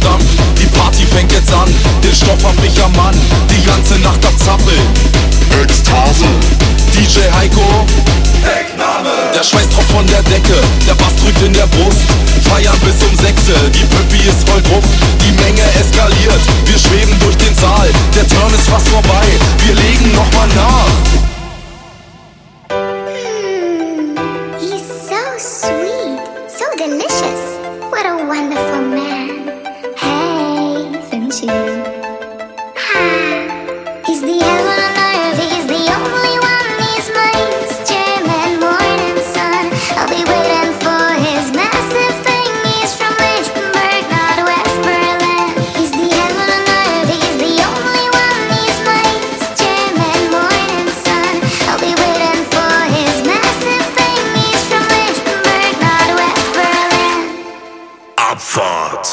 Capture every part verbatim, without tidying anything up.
stampft, die Party fängt jetzt an. Den Stoff hab ich am Mann, die ganze Nacht am Zappeln. Ekstase. D J Heiko, Deckname. Der Schweißtropf von der Decke, der Bass drückt in der Brust. Feiern bis um sechse, die Püppi ist voll drauf. Die Menge eskaliert, wir schweben durch den Saal. Der Turn ist fast vorbei, wir legen nochmal nach. Mm, he's so sweet, so delicious. What a wonderful man. Hey, Vinci. Ha, he's the heaven on earth, he's the only one. He's my German morning sun. I'll be waiting for his massive thing. He's from Lichtenberg, not West Berlin. He's the heaven on earth, he's the only one. He's my German morning sun. I'll be waiting for his massive thing. He's from Lichtenberg, not West Berlin. Abfahrt.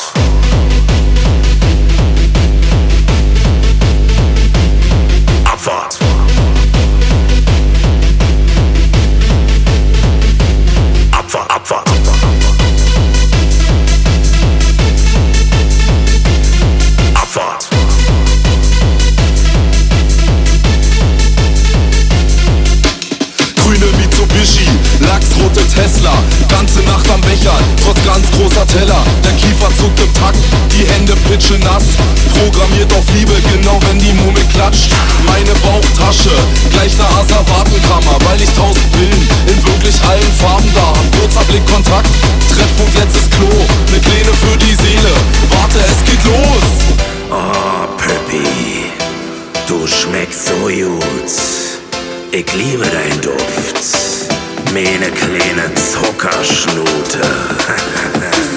Abfahrt. Abfahrt, Abfahrt. Abfahrt. Grüne Mitsubishi, lachsrote Tesla, ganze Nacht am Becher, trotz ganz großer Teller. Der Kiefer zuckt im Takt, die Hände pitschen nass. Programmiert auf Liebe, genau wenn die Murmel klatscht. Meine Bauchtasche, gleich ne Asservatenkammer, weil ich tausend Pillen in wirklich allen Farben da hab. Kurzer Blickkontakt, Treffpunkt letztes Klo, ne Kleine für die Seele. Warte, es geht los! Oh, Püppi, du schmeckst so gut. Ich liebe dein Duft, meine kleine Zuckerschnute.